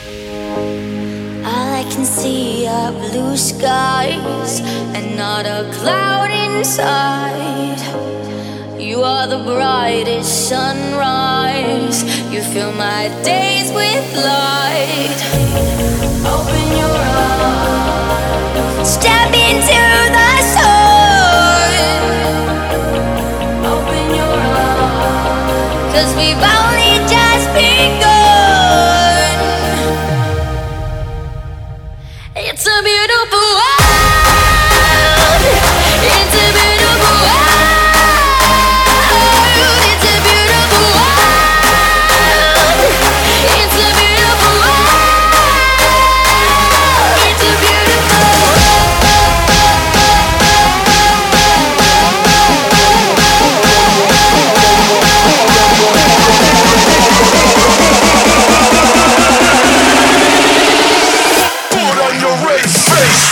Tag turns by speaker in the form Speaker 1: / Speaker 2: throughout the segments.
Speaker 1: All I can see are blue skies and not a cloud inside. You are the brightest sunrise. You fill my days with light. Open your eyes, step into the sun. Open your eyes, 'cause we've only just begun. It's a beautiful world. It's a beautiful world. It's a beautiful world. It's a beautiful world. It's a beautiful
Speaker 2: Put on your red face.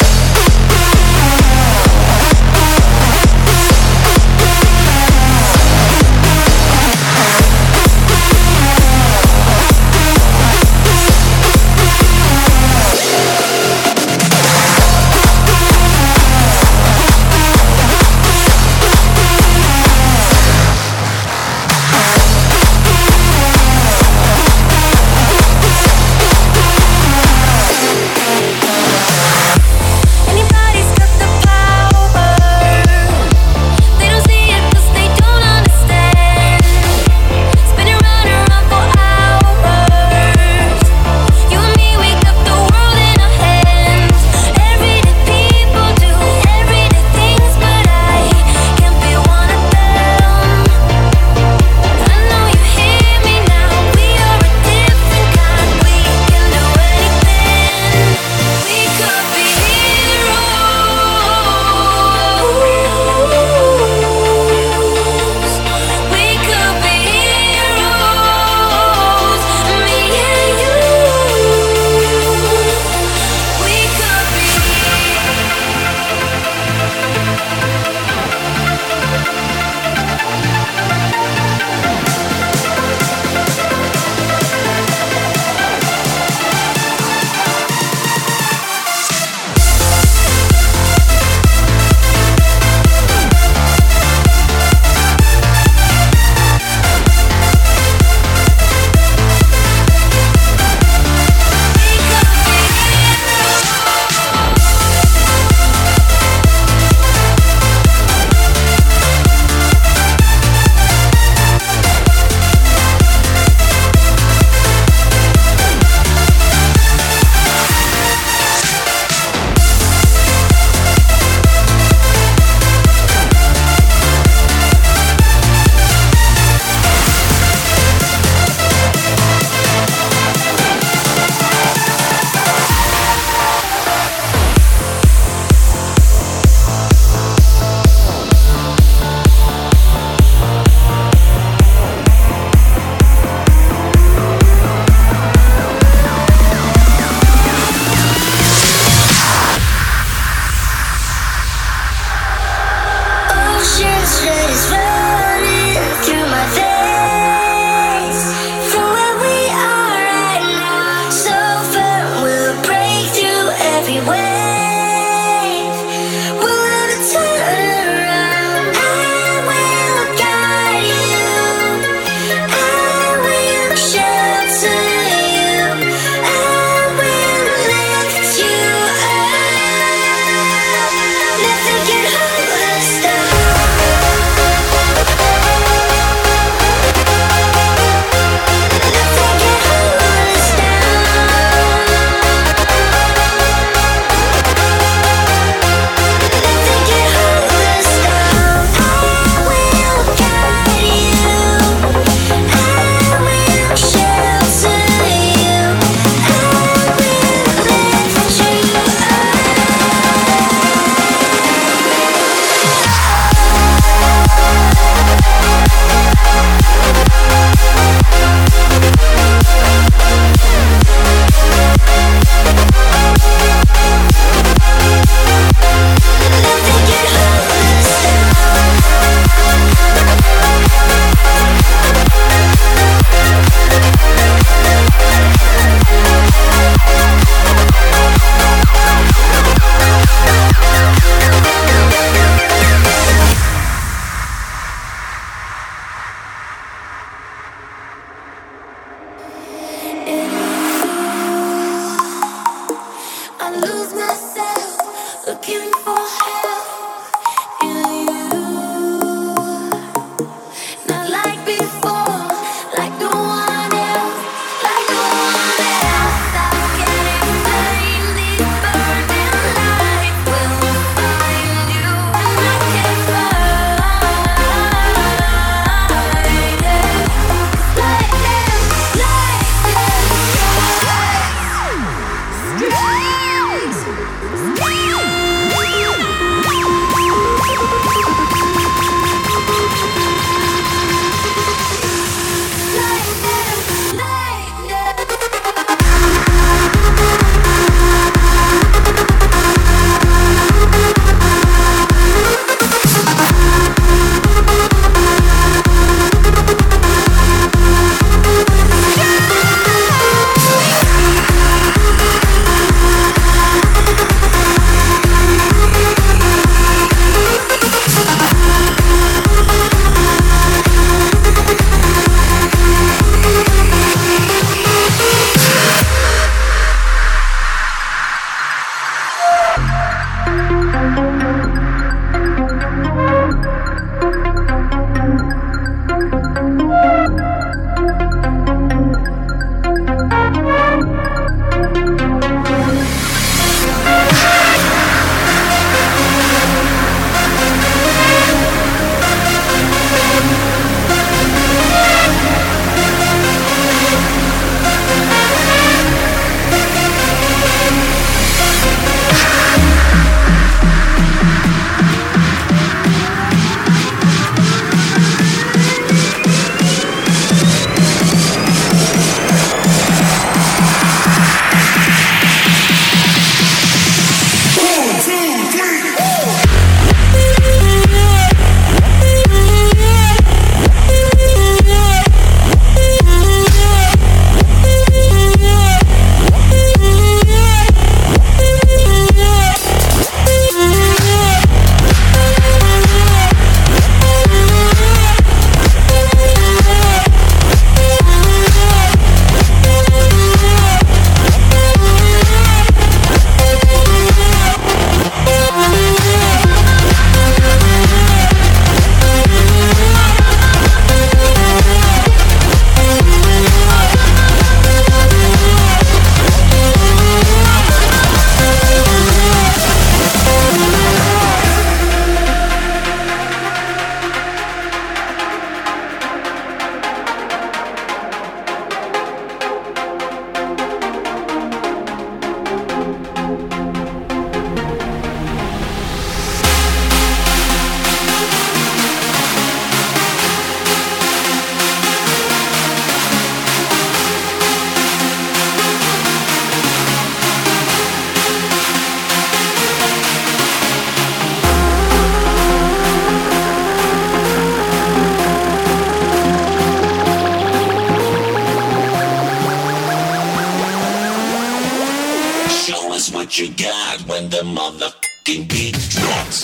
Speaker 2: That's what you got when the motherfucking beat drops.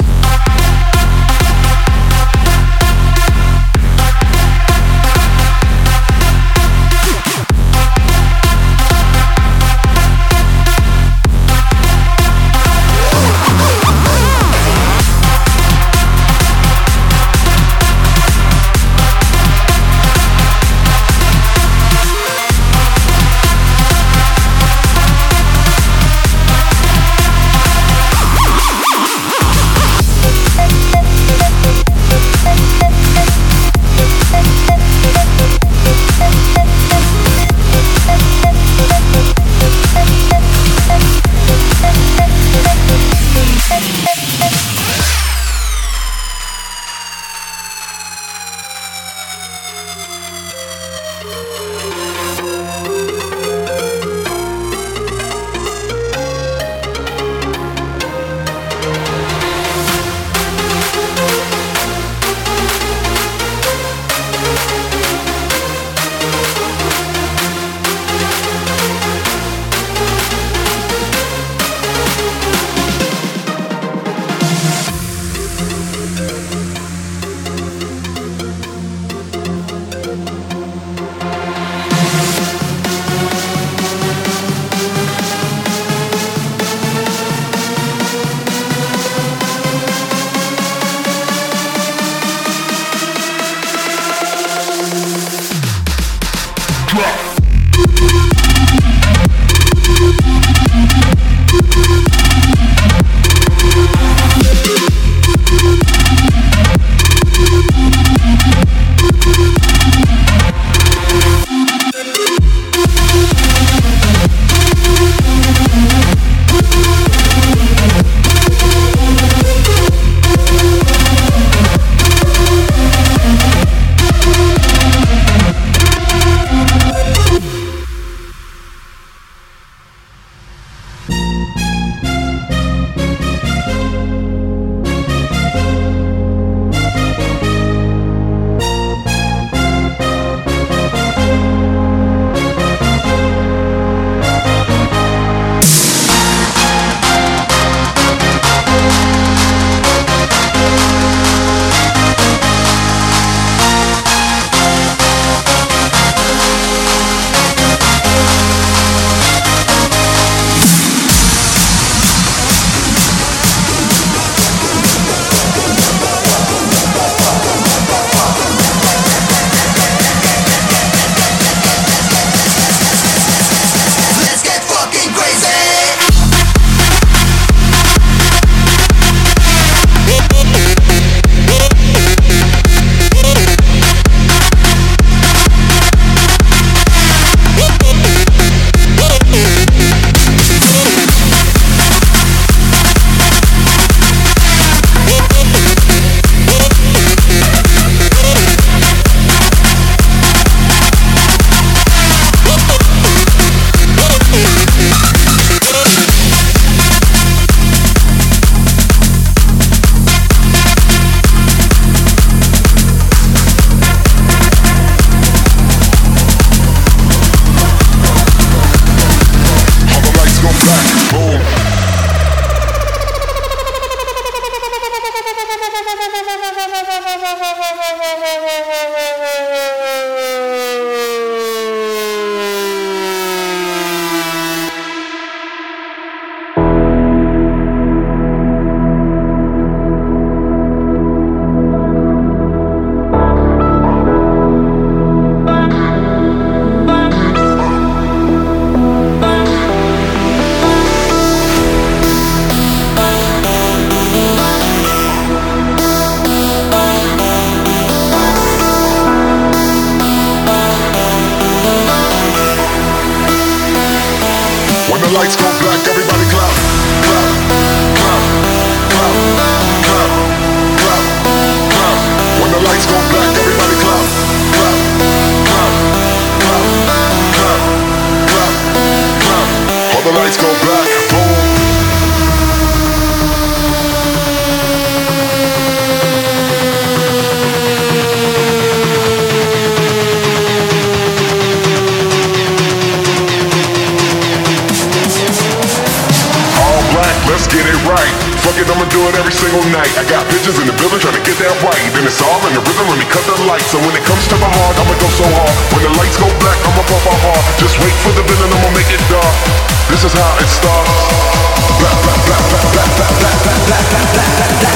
Speaker 3: let's get it right. Fuck it, I'ma do it every single night. I got bitches in the building trying to get that right. Then it's all in the rhythm when we cut the lights. So when it comes to my heart, I'ma go so hard. When the lights go black, I'ma pump my heart. Just wait for the villain, I'ma make it dark. This is how it starts. Black, black, black, black, black, black, black, black, black, black, black, black,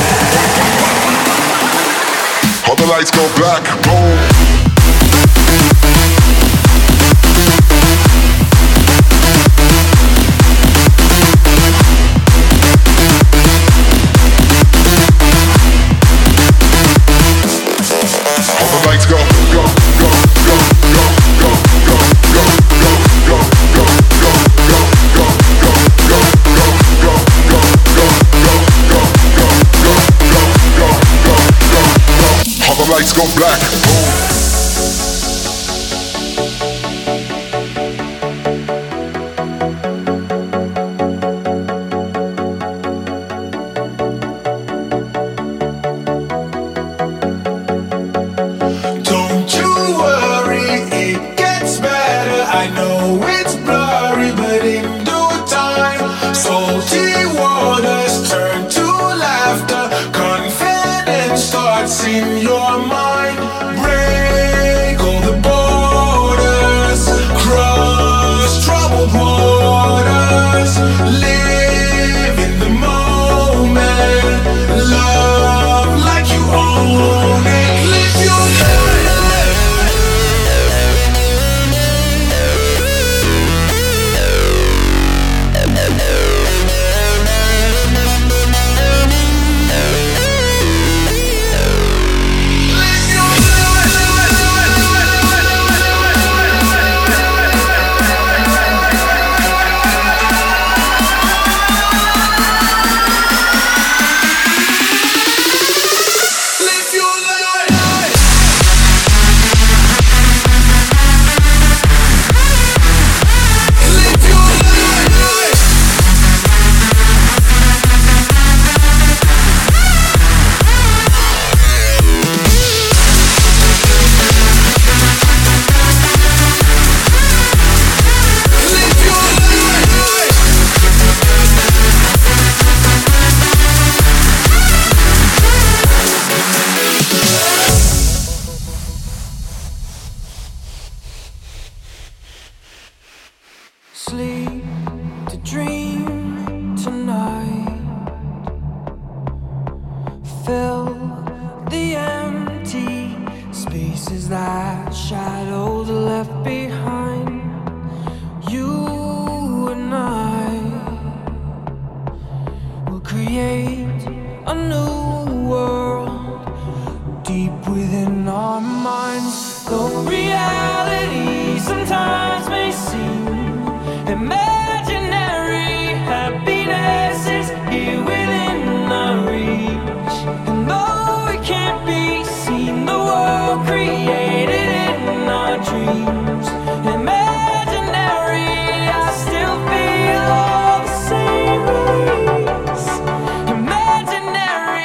Speaker 3: black. All the lights go black, boom. Lights go, go, go, go, go, go, go, go, go, go, go, go, go, go, go, go, go, go, go, all the lights go black, boom.
Speaker 4: In your mind, break all the borders, cross troubled waters, live in the moment, love like you own it, live your sleep to dream tonight. Fill the empty spaces that shadows left behind. You and I will create a new world deep within our minds. Though reality sometimes may seem imaginary, happiness is here within our reach. And though it can't be seen, the world created in our dreams. Imaginary, I still feel all the same ways. Imaginary.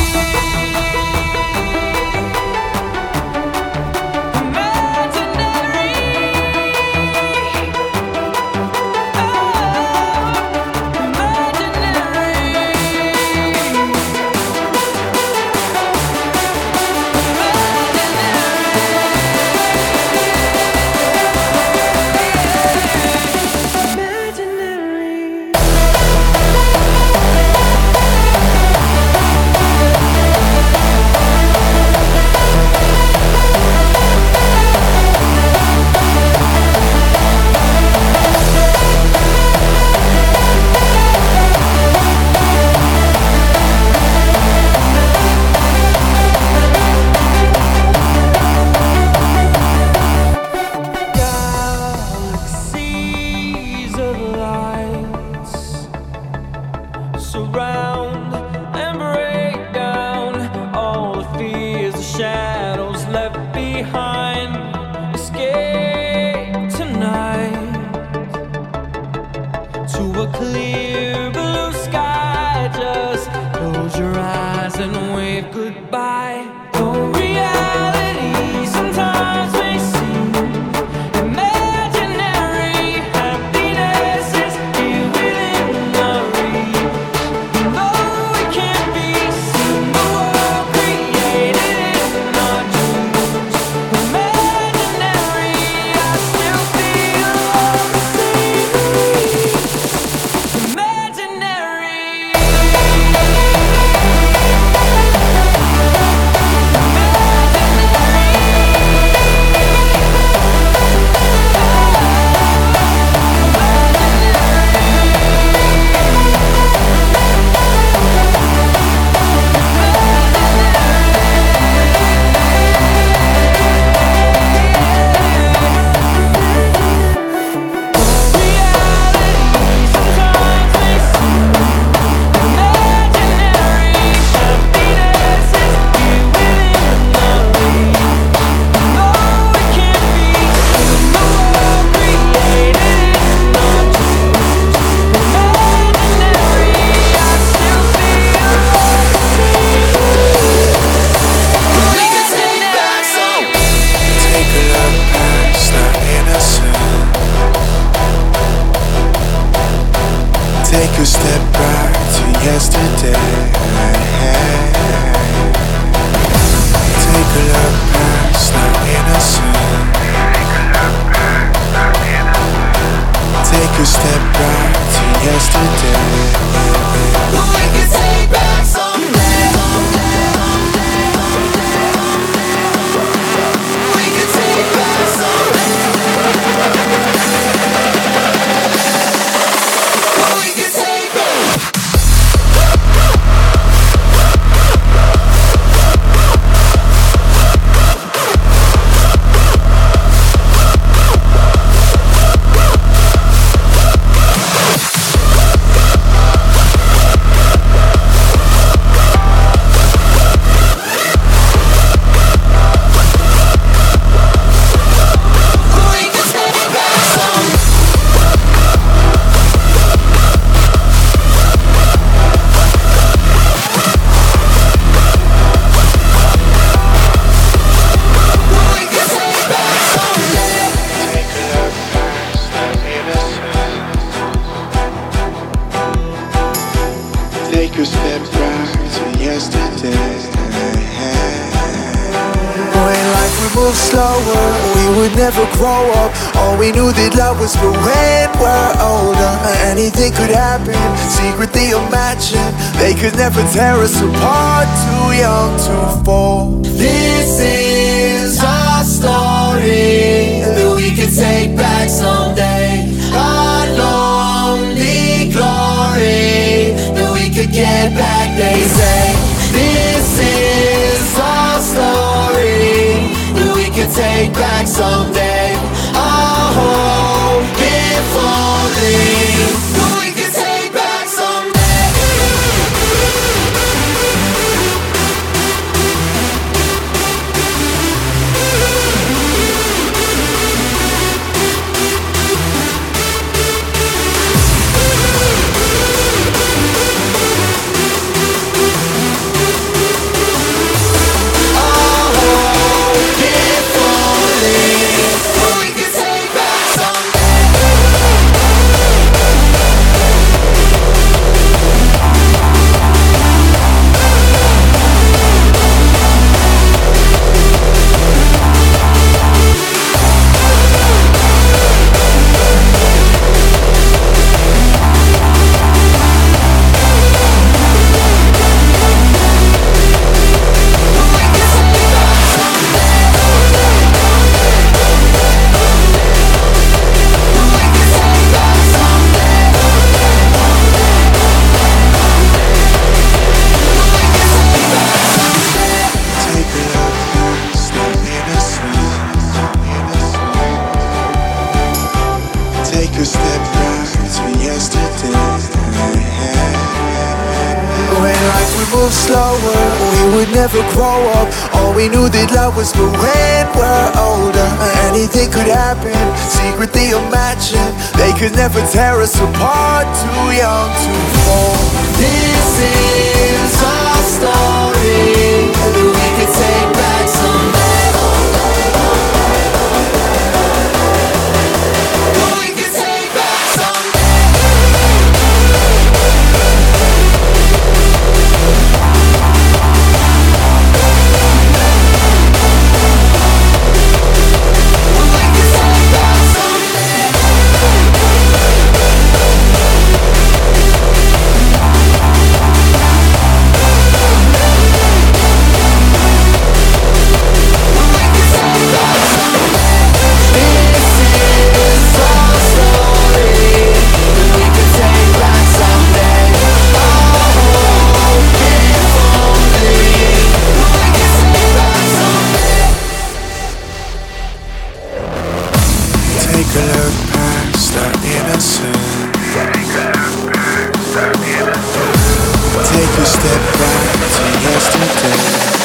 Speaker 4: Surround and break down all the fears, the shadows left behind. Escape tonight to a clear blue sky. Just close your eyes and wave goodbye. Though reality sometimes may seem imaginary, happiness is here within our reach.
Speaker 5: Take a step back to yesterday. Take a look past our innocence. Take a step back to yesterday.
Speaker 6: We can take back someday. We can take back someday. We can take back.
Speaker 5: Take a step back to yesterday. When life would move slower, we would never grow up. All we knew that love was for when we're older. Anything could happen, secretly imagine. They could never tear us apart, too young to fall.
Speaker 6: This is our story that we can take back someday. Our lonely glory that we could get back, they say. This is our story that we can take back someday. Our hope if only that we can take back someday.
Speaker 5: Take a step back to yesterday. When life would move slower, we would never grow up. All we knew that love was for when we're older. Anything could happen, secretly imagine. They could never tear us apart, too young to fall.
Speaker 6: This is our story that we can take back someday. We can take back someday. We can take back someday.
Speaker 5: Take a look past our innocence. Take a step back to yesterday.